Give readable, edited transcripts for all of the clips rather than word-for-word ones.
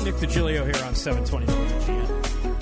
Nick DiGilio here on 720 WGN.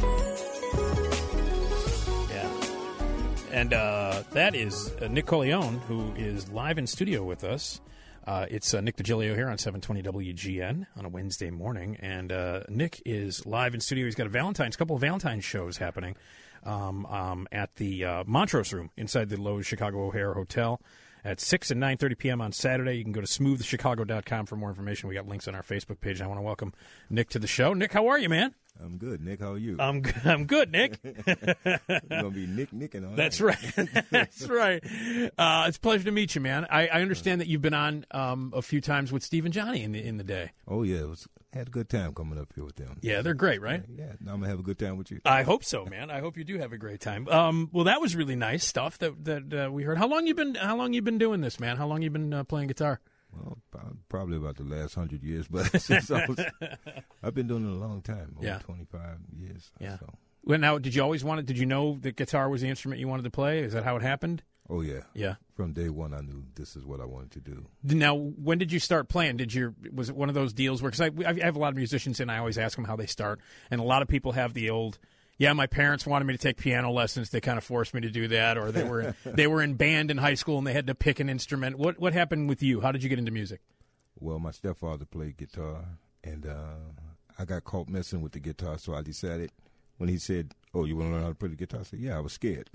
Yeah. And that is Nick Coleone, who is live in studio with us. It's Nick DiGilio here on 720 WGN on a Wednesday morning. And Nick is live in studio. He's got a couple of Valentine's shows happening at the Montrose Room inside the Lowe's Chicago O'Hare Hotel at 6 and 9:30 p.m. on Saturday. You can go to smoothchicago.com for more information. We got links on our Facebook page. I want to welcome Nick to the show. Nick, how are you, man? I'm good, Nick. How are you? I'm good, Nick. You're going to be Nick and all That's right. That's right. It's a pleasure to meet you, man. I understand that you've been on a few times with Steve and Johnny in the day. Oh, yeah. Had a good time coming up here with them. Yeah, they're great, right? Yeah. Now I'm going to have a good time with you. I hope so, man. I hope you do have a great time. Well, that was really nice stuff that we heard. How long you been doing this, man? How long you been playing guitar? Well, probably about the last 100 years, but since I've been doing it a long time, over 25 years. Yeah. So. Well, now, did you always did you know that guitar was the instrument you wanted to play? Is that how it happened? Oh, yeah. Yeah. From day one, I knew this is what I wanted to do. Now, when did you start playing? Was it one of those deals where, because I have a lot of musicians and I always ask them how they start, and a lot of people have the old, my parents wanted me to take piano lessons. They kind of forced me to do that, or they were in band in high school and they had to pick an instrument. What happened with you? How did you get into music? Well, my stepfather played guitar, and I got caught messing with the guitar, so I decided when he said, "Oh, you want to learn how to play the guitar?" I said, "Yeah." I was scared.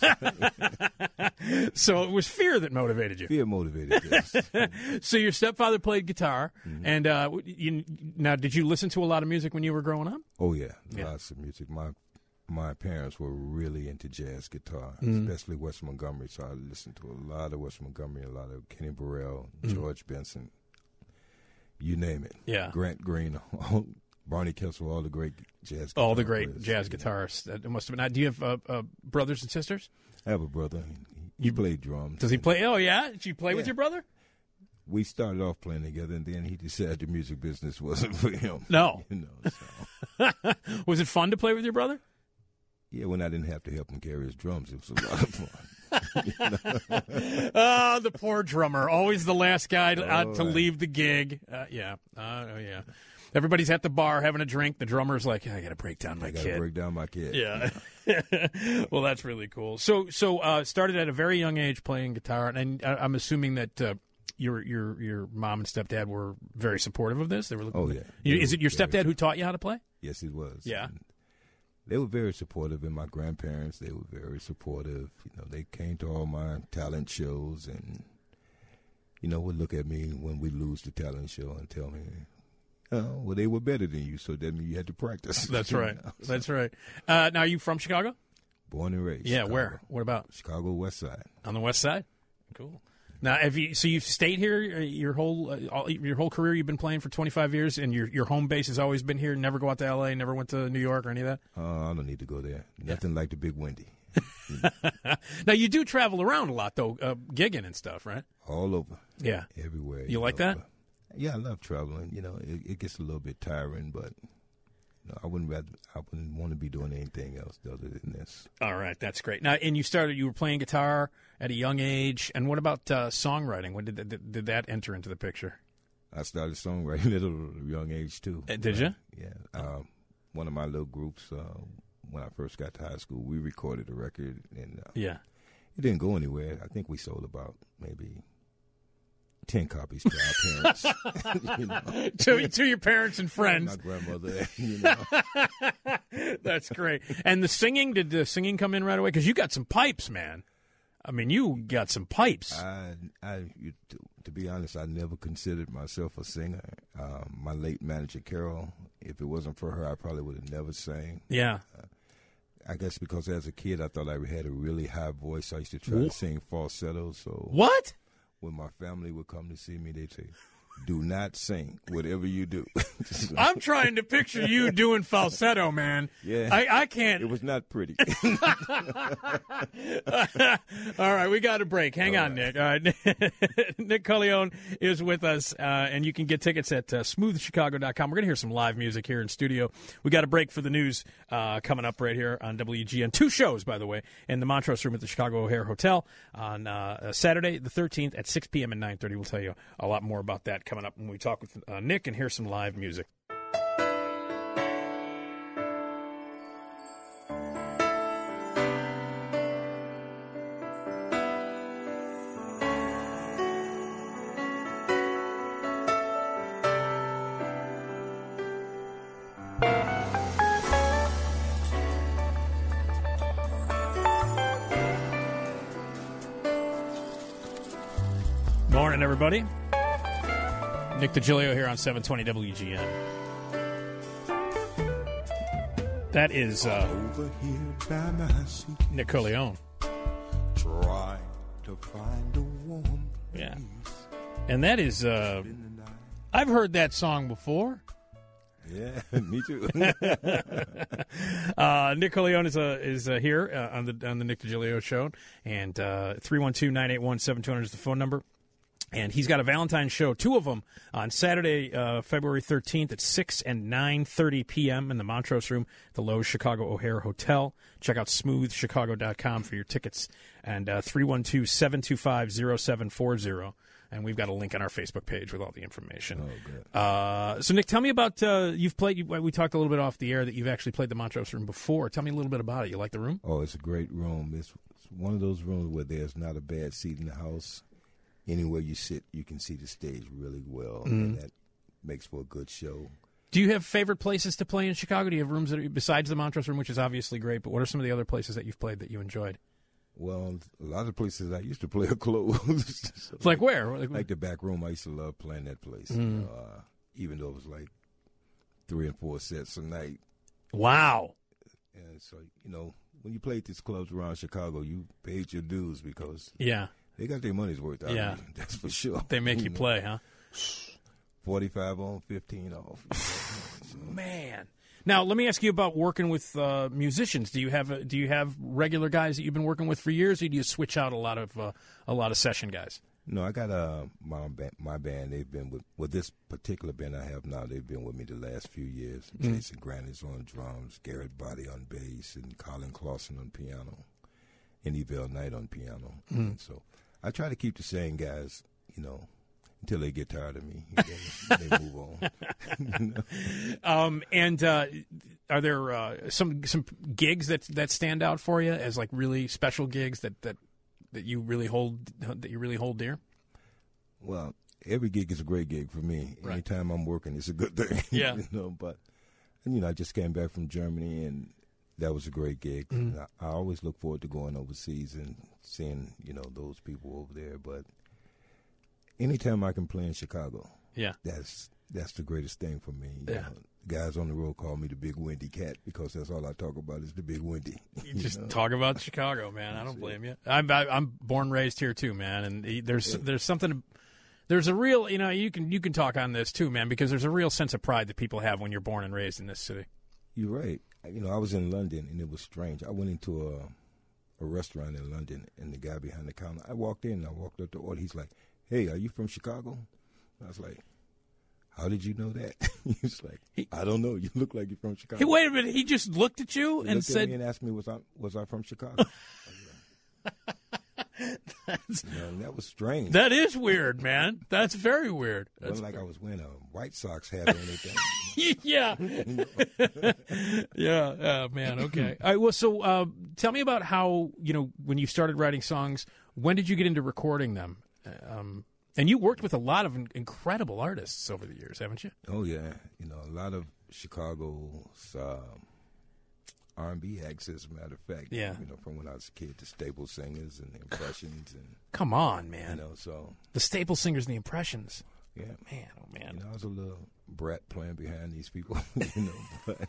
So it was fear that motivated you. Fear motivated, yes. So your stepfather played guitar, and now did you listen to a lot of music when you were growing up? Oh, yeah. Lots of music. My parents were really into jazz guitar, especially Wes Montgomery, so I listened to a lot of Wes Montgomery, a lot of Kenny Burrell, George Benson, you name it. Yeah. Grant Green, Barney Kessel, all the great jazz guitarists. All the great jazz guitarists. It must have been. Now, do you have brothers and sisters? I have a brother. He played drums. Does he play? Oh, yeah? Did you play with your brother? We started off playing together, and then he decided the music business wasn't for him. No. So. Was it fun to play with your brother? Yeah, when I didn't have to help him carry his drums, it was a lot of fun. Oh, the poor drummer. Always the last guy to leave the gig. Yeah. Everybody's at the bar having a drink. The drummer's like, I got to break down my kid. I got to break down my kid. Yeah. Well, that's really cool. So started at a very young age playing guitar, and I'm assuming that your mom and stepdad were very supportive of this. They were looking. Oh, yeah. Is it your stepdad who taught you how to play? Yes, it was. Yeah. And they were very supportive, and my grandparents, they were very supportive. They came to all my talent shows, and would look at me when we lose the talent show and tell me, "Oh, well, they were better than you, so that means you had to practice." That's right. That's right. Now, are you from Chicago? Born and raised. Yeah, Chicago. where? What about? Chicago West Side. On the West Side? Cool. Now, you've stayed here your whole career? You've been playing for 25 years, and your home base has always been here. Never go out to L.A., never went to New York or any of that? I don't need to go there. Nothing like the Big Windy. Now, you do travel around a lot, though, gigging and stuff, right? All over. Yeah. Everywhere. You like that? Yeah, I love traveling. It gets a little bit tiring, but I wouldn't want to be doing anything else other than this. All right, that's great. Now, and you were playing guitar at a young age. And what about songwriting? When did that enter into the picture? I started songwriting at a young age too. Did you? Yeah. One of my little groups, when I first got to high school, we recorded a record, and it didn't go anywhere. I think we sold about maybe 10 copies to our parents. To your parents and friends. My grandmother, That's great. And the singing, did the singing come in right away? Because you got some pipes, man. I mean, you got some pipes. To be honest, I never considered myself a singer. My late manager, Carol, if it wasn't for her, I probably would have never sang. Yeah. I guess because as a kid, I thought I had a really high voice. I used to try to sing falsetto. So what? When my family would come to see me, they'd say, "Do not sing, whatever you do." I'm trying to picture you doing falsetto, man. Yeah. I can't. It was not pretty. All right, we got a break. Hang on, Nick. All right. Nick Coleone is with us, and you can get tickets at smoothchicago.com. We're going to hear some live music here in studio. We got a break for the news coming up right here on WGN. 2 shows, by the way, in the Montrose Room at the Chicago O'Hare Hotel on Saturday the 13th at 6 p.m. and 9:30. We'll tell you a lot more about that coming up when we talk with Nick and hear some live music. morning, everybody. Nick DiGilio here on 720 WGN. That is Nick Corleone. Try to find a warm place. Yeah. And that is, I've heard that song before. Yeah, me too. Nick Corleone is here on the Nick DiGilio show, and 312-981-7200 is the phone number. And he's got a Valentine's show, two of them, on Saturday, February 13th at 6 and 9:30 p.m. in the Montrose Room, the Lowe's Chicago O'Hare Hotel. Check out smoothchicago.com for your tickets, and 312-725-0740. And we've got a link on our Facebook page with all the information. Oh, good. So, Nick, tell me about, you've played, we talked a little bit off the air that you've actually played the Montrose Room before. Tell me a little bit about it. You like the room? Oh, it's a great room. It's one of those rooms where there's not a bad seat in the house. Anywhere you sit, you can see the stage really well, and that makes for a good show. Do you have favorite places to play in Chicago? Do you have rooms that are, besides the Montrose Room, which is obviously great, but what are some of the other places that you've played that you enjoyed? Well, a lot of places I used to play are closed. So like where? Like the back room, I used to love playing that place, even though it was like 3 and 4 sets a night. Wow. And so, when you played these clubs around Chicago, you paid your dues because they got their money's worth out of you. That's for sure. They make you play, huh? 45 on, 15 off. Man. Now, let me ask you about working with musicians. Do you have regular guys that you've been working with for years, or do you switch out a lot of session guys? No, I got my band. They've been with this particular band I have now. They've been with me the last few years. Jason Grant is on drums, Garrett Body on bass, and Colin Clausen on piano, and Evell Knight on piano. And so I try to keep the same guys, until they get tired of me. They move on. And are there some gigs that stand out for you as like really special gigs that you really hold dear? Well, every gig is a great gig for me. Right. Anytime I'm working, it's a good thing. Yeah. But I just came back from Germany, and that was a great gig. I always look forward to going overseas and seeing those people over there. But anytime I can play in Chicago, that's the greatest thing for me. Guys on the road call me the Big Windy Cat because that's all I talk about is the Big Windy. You just talk about Chicago, man. I don't blame you. I'm born and raised here too, man. And there's something. There's a real, you can talk on this too, man, because there's a real sense of pride that people have when you're born and raised in this city. You're right. I was in London, and it was strange. I went into a restaurant in London, and the guy behind the counter, I walked in, and I walked up to order. He's like, "Hey, are you from Chicago?" I was like, "How did you know that?" He's like, "I don't know. You look like you're from Chicago." Hey, wait a minute. He just looked at you he and looked said, at me and asked me, was I from Chicago? And that was strange. That is weird, man. That's very weird. It wasn't like I was wearing a White Sox hat or anything. Yeah. Yeah, man. Okay. All right, well, so tell me about how, when you started writing songs, when did you get into recording them? And you worked with a lot of incredible artists over the years, haven't you? Oh, yeah. A lot of Chicago's R&B acts, as a matter of fact. Yeah. From when I was a kid, the Staple Singers and the Impressions. And come on, man. So. The Staple Singers and the Impressions. Yeah. Man, oh, man. I was a little brat playing behind these people, but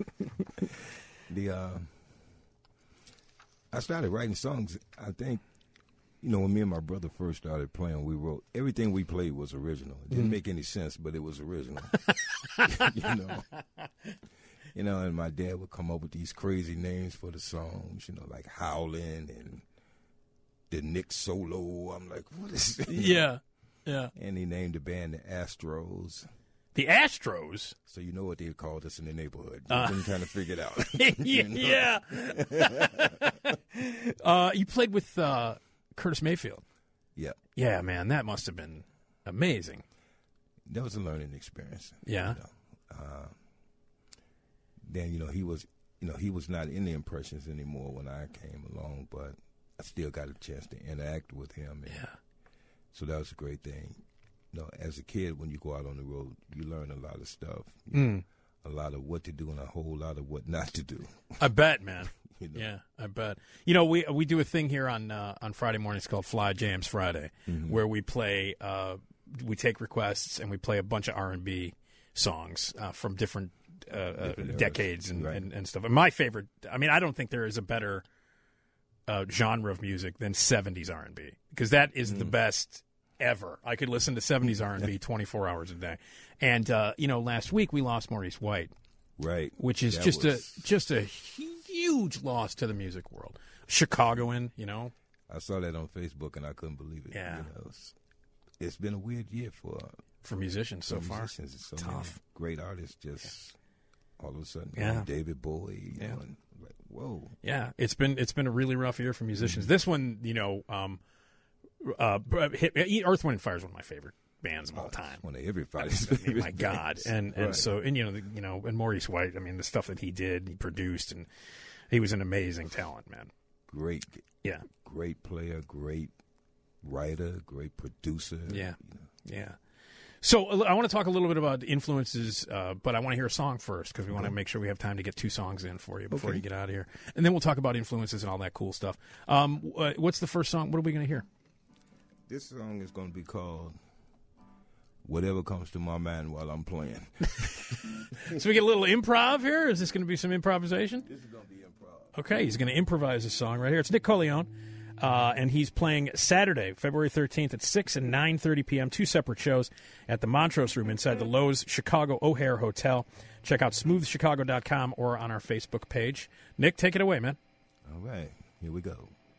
I started writing songs, I think, when me and my brother first started playing, we wrote, everything we played was original. It didn't make any sense, but it was original. And my dad would come up with these crazy names for the songs, like Howlin' and the Nick Solo. I'm like, what is this? Yeah. And he named the band the Astros. The Astros? So you know what they called us in the neighborhood. You've been trying to figure it out. Yeah. You played with Curtis Mayfield. Yeah. Yeah, man, that must have been amazing. That was a learning experience. Yeah. Then, he was not in the Impressions anymore when I came along, but I still got a chance to interact with him. And so that was a great thing. As a kid, when you go out on the road, you learn a lot of stuff. A lot of what to do and a whole lot of what not to do. I bet, man. Yeah, I bet. We do a thing here on Friday mornings called Fly Jams Friday, where we play we take requests and we play a bunch of R&B songs from different decades and stuff. And my favorite, I mean, I don't think there is a better genre of music than 70s R&B, because that is the best ever. I could listen to 70s R&B 24 hours a day. And last week we lost Maurice White, right? Which is just a huge loss to the music world. Chicagoan, I saw that on Facebook and I couldn't believe it. Yeah, it's been a weird year for musicians so far. It's so tough. Many great artists just all of a sudden. David Bowie. And like, whoa. Yeah, it's been a really rough year for musicians. This one, Earth, Wind and Fire is one of my favorite bands of all time. One of everybody's favorite. My God, and Maurice White. I mean, the stuff that he did, he produced, and he was an amazing talent, man. Great player, great writer, great producer. Yeah. So I want to talk a little bit about influences, but I want to hear a song first, because we want to make sure we have time to get 2 songs in for you before you get out of here. And then we'll talk about influences and all that cool stuff. What's the first song? What are we going to hear? This song is going to be called Whatever Comes to My Mind While I'm Playing. So we get a little improv here? Is this going to be some improvisation? This is going to be improv. Okay, he's going to improvise a song right here. It's Nick Corleone. And he's playing Saturday, February 13th at 6 and 9:30 p.m., 2 separate shows at the Montrose Room inside the Lowe's Chicago O'Hare Hotel. Check out smoothchicago.com or on our Facebook page. Nick, take it away, man. All right, here we go.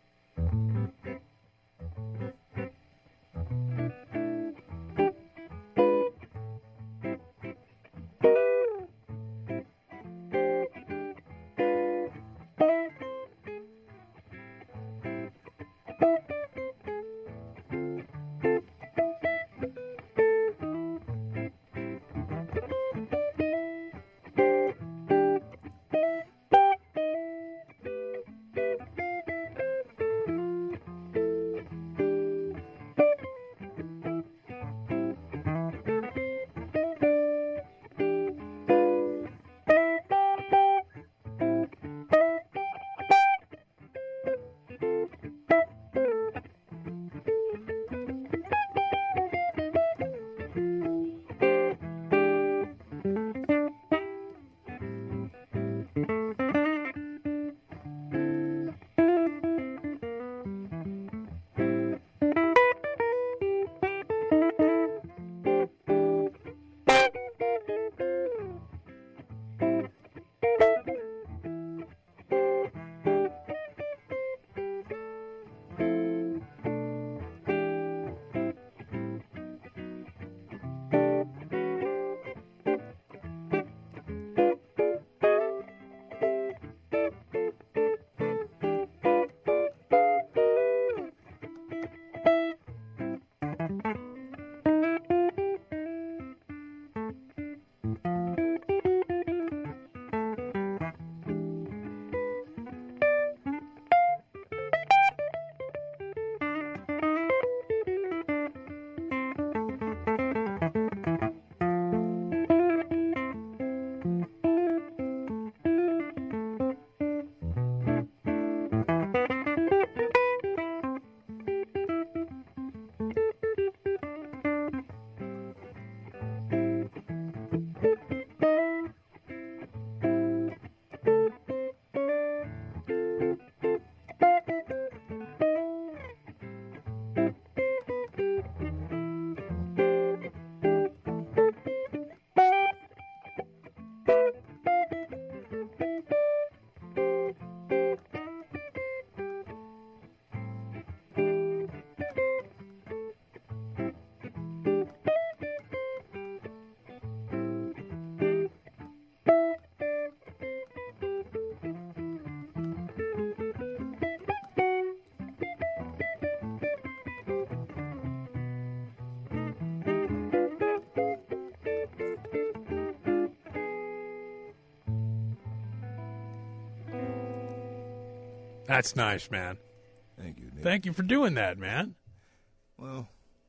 That's nice, man. Thank you, Nick. Thank you for doing that, man. Well,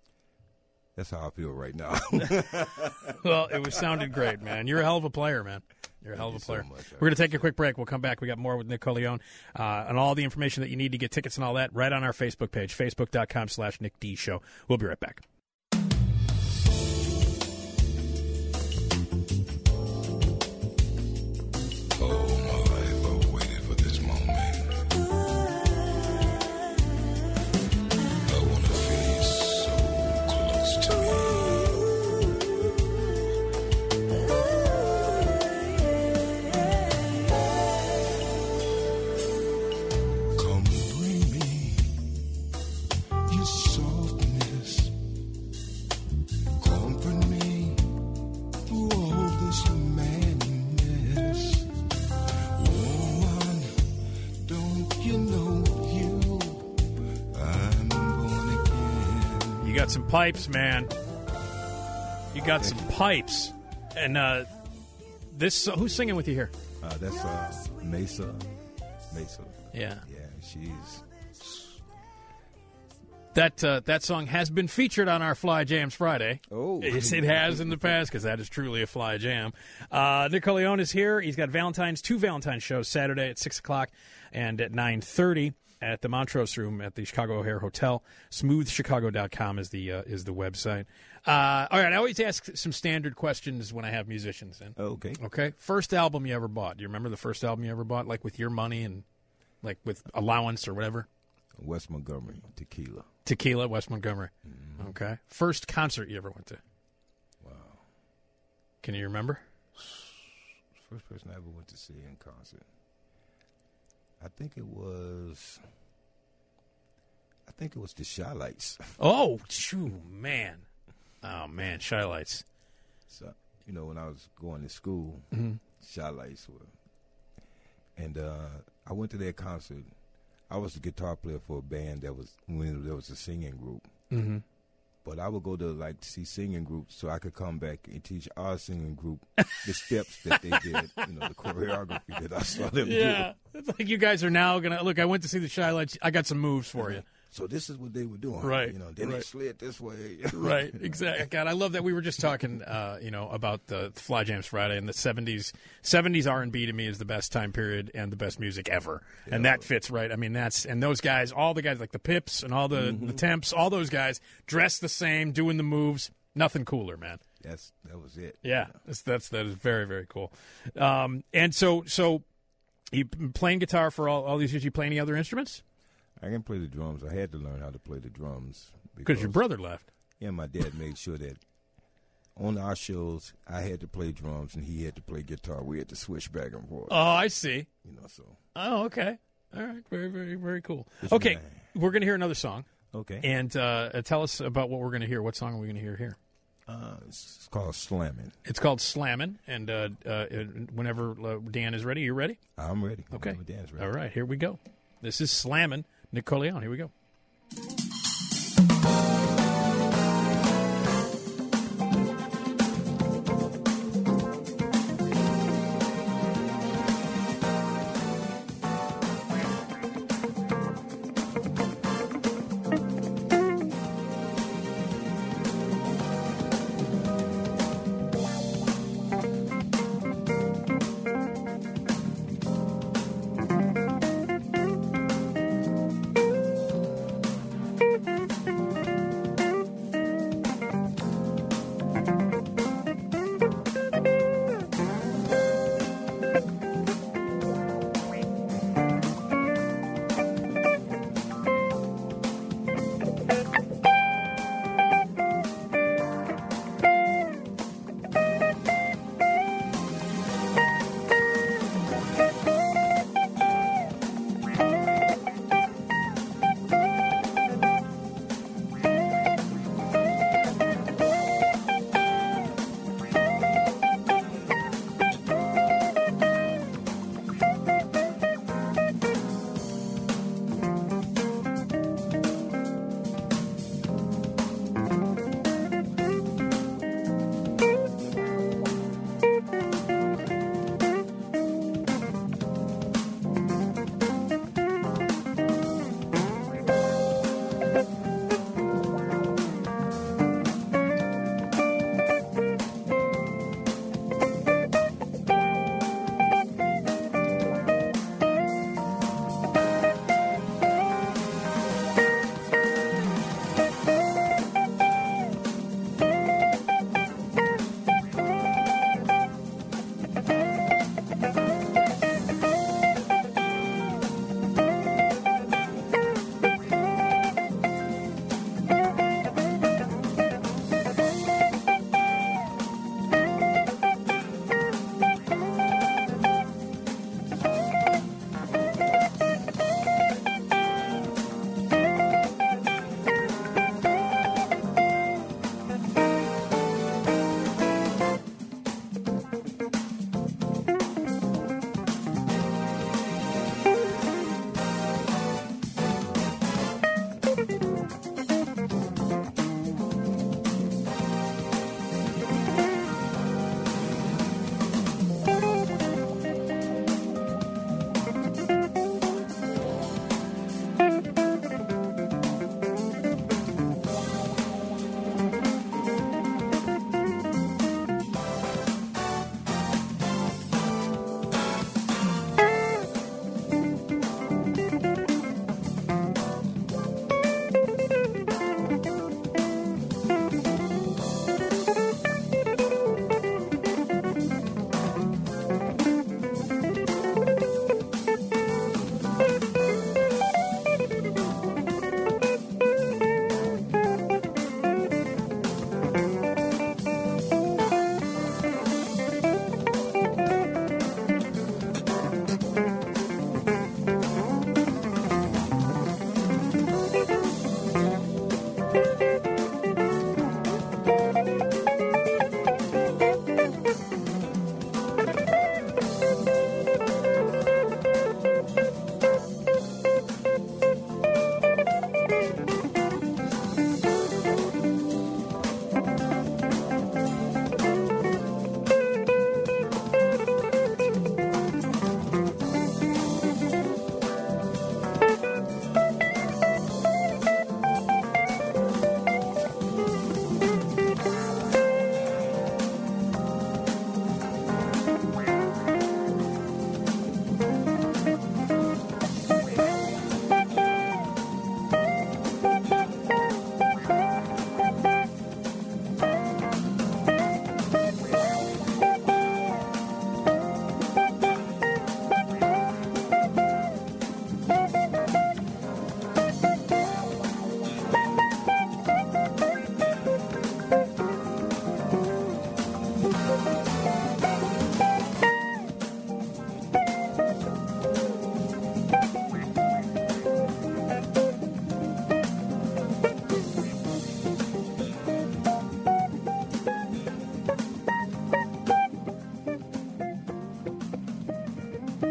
that's how I feel right now. Well, it sounded great, man. You're a hell of a player, man. You're a hell of a player. So much. We're going to take a quick break. We'll come back. We got more with Nick Corleone and all the information that you need to get tickets and all that right on our Facebook page, facebook.com/Nick D Show. We'll be right back. got some pipes, man. You got some pipes. And this, who's singing with you here? That's Mesa. Yeah. Yeah, she's... That song has been featured on our Fly Jams Friday. Oh. Yes, it has in the past, because that is truly a Fly Jam. Nick Corleone is here. He's got two Valentine's shows, Saturday at 6 o'clock and at 9:30 at the Montrose Room at the Chicago O'Hare Hotel. SmoothChicago.com is the website. All right, I always ask some standard questions when I have musicians in. Okay. Okay? First album you ever bought. Do you remember the first album you ever bought, like with your money and like with allowance or whatever? West Montgomery, Tequila, West Montgomery. Mm-hmm. Okay. First concert you ever went to? Wow. Can you remember? First person I ever went to see in concert. I think it was the Shy Lights. Oh, man. Oh, man, Shy Lights. So, when I was going to school, Shy Lights were. And I went to their concert. I was the guitar player for a band when there was a singing group. Mm-hmm. But I would go to see singing groups so I could come back and teach our singing group the steps that they did, the choreography that I saw them do. Yeah, it's like you guys are now going to, look, I went to see the Shy Lights. I got some moves for you. So this is what they were doing. Right. Then they slid this way. Right, exactly. God, I love that. We were just talking, about the Fly Jams Friday and the 70s. 70s R&B to me is the best time period and the best music ever. Yeah. And that fits right. I mean, and those guys, all the guys like the Pips and all the Temps, all those guys dressed the same, doing the moves. Nothing cooler, man. That was it. Yeah, that is very, very cool. And so you playing guitar for all these years. You play any other instruments? I can play the drums. I had to learn how to play the drums. Because your brother left. Yeah, my dad made sure that on our shows, I had to play drums and he had to play guitar. We had to switch back and forth. Oh, I see. So. Oh, okay. All right. Very, very, very cool. Okay, we're going to hear another song. Okay. And tell us about what we're going to hear. What song are we going to hear here? It's called Slammin'. It's called Slammin'. And whenever Dan is ready, you ready? I'm ready. Okay. Whenever Dan's ready. All right, here we go. This is Slammin'. Nick Corleone, here we go.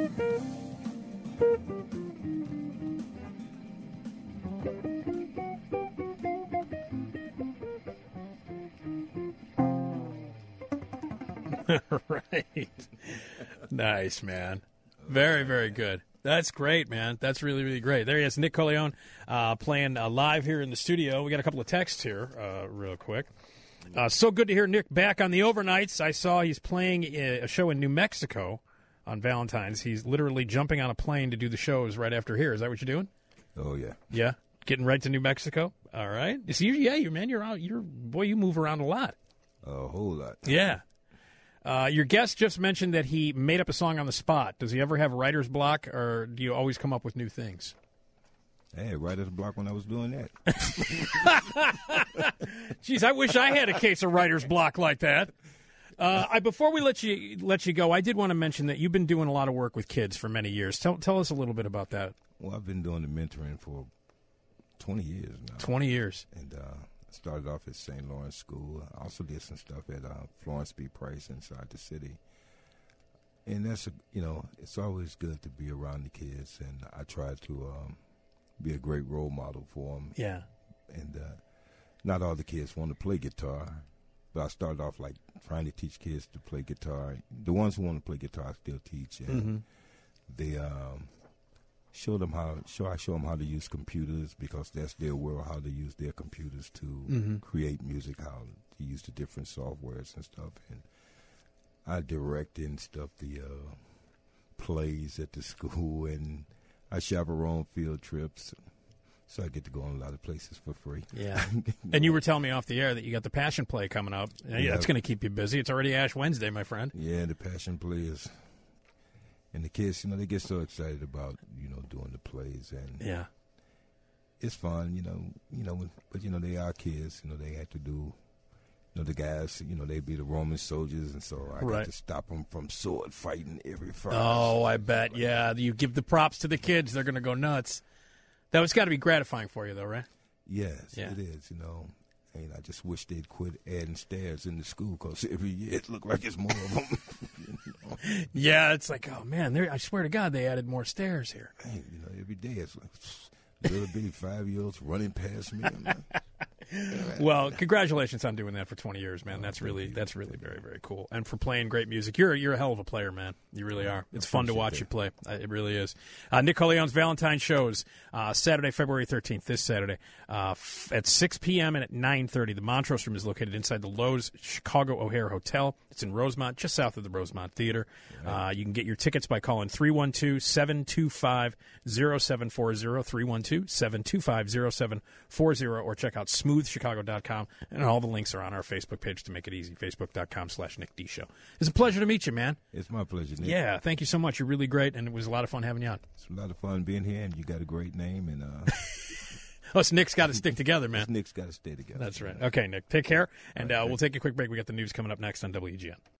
Right. Nice, man. Very, very good. That's great, man. That's really, really great. There he is, Nick Corleone, playing live here in the studio. We got a couple of texts here real quick. So good to hear Nick back on the overnights. I saw he's playing a show in New Mexico on Valentine's. He's literally jumping on a plane to do the shows right after here. Is that what you're doing? Oh, yeah. Yeah? Getting right to New Mexico? All right. So you're out. You move around a lot. A whole lot. Yeah. Your guest just mentioned that he made up a song on the spot. Does he ever have writer's block, or do you always come up with new things? I had writer's block when I was doing that. Jeez, I wish I had a case of writer's block like that. Before we let you go, I did want to mention that you've been doing a lot of work with kids for many years. Tell us a little bit about that. Well, I've been doing the mentoring for 20 years now. 20 years. And I started off at St. Lawrence School. I also did some stuff at Florence B. Price inside the city. And that's, it's always good to be around the kids. And I try to be a great role model for them. Yeah. And not all the kids want to play guitar. But I started off like trying to teach kids to play guitar. The ones who want to play guitar I still teach. And they show them how to use computers, because that's their world, how to use their computers to create music, how to use the different softwares and stuff. And I direct and stuff the plays at the school, and I chaperone field trips. So I get to go in a lot of places for free. Yeah. And you were telling me off the air that you got the Passion Play coming up. Yeah, that's going to keep you busy. It's already Ash Wednesday, my friend. Yeah, the Passion Play is. And the kids, they get so excited about, doing the plays. And yeah, it's fun, but, they are kids. They have to do, the guys, they be the Roman soldiers. And so I got to stop them from sword fighting every Friday. Oh, I bet. Yeah. You give the props to the kids, they're going to go nuts. That was got to be gratifying for you, though, right? Yes, it is, And I just wish they'd quit adding stairs in the school, because every year it looked like it's more of them. Yeah, it's like, oh, man, I swear to God they added more stairs here. Hey, every day it's like little bitty 5-year-olds running past me. Well, congratulations on doing that for 20 years, man. That's really very, very cool. And for playing great music. You're a hell of a player, man. You really are. It's fun to watch you play. It really is. Nick Corleone's Valentine shows, Saturday, February 13th, this Saturday, at 6 p.m. and at 9:30. The Montrose Room is located inside the Lowe's Chicago O'Hare Hotel. It's in Rosemont, just south of the Rosemont Theater. Right. You can get your tickets by calling 312-725-0740, 312-725-0740, or check out smoothchicago.com, and all the links are on our Facebook page to make it easy, facebook.com/Nick D Show. It's a pleasure to meet you, man. It's my pleasure, Nick. Yeah, thank you so much. You're really great, and it was a lot of fun having you on. It's a lot of fun being here, and you got a great name. And us Nick's got to stick together, man. Nick's got to stay together. That's right. Okay, Nick, take care, and we'll take a quick break. We got the news coming up next on WGN.